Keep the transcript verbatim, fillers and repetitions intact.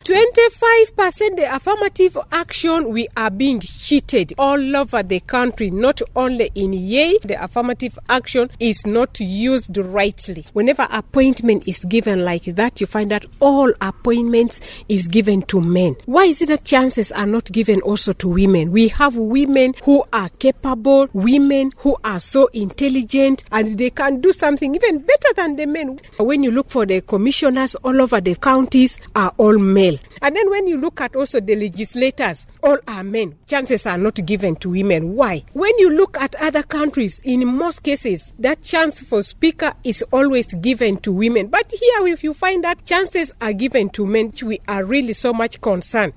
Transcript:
twenty-five percent the affirmative action, we are being cheated all over the country, not only in Yei. The affirmative action is not used rightly. Whenever appointment is given like that, you find that all appointments is given to men. Why is it that chances are not given also to women? We have women who are capable, women who are so intelligent, and they can do something even better than the men. When you look for the commissioners all over the counties are all male. And then when you look at also the legislators, all are men. Chances are not given to women. Why? When you look at other countries, in most cases, that chance for speaker is always given to women. But here, if you find that chances are given to men, we are really so much concerned.